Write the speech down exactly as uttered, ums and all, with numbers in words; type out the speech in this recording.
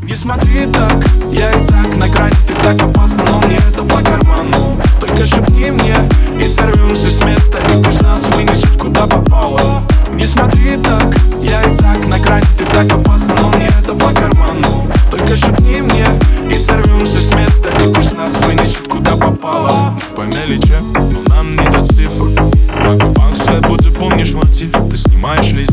Не смотри так, я и так на грани. Ты так опасна, но мне это по карману. Только шепни мне и сорвемся с места, и пусть нас вынесет куда попало. Не смотри так, я и так на грани. Ты так опасна, но мне это по карману. Только шепни мне и сорвемся с места, и пусть нас вынесет куда попало. По мелочи, но нам не до цифр. Мой губах след, будто помнишь мотив. Ты снимаешь весь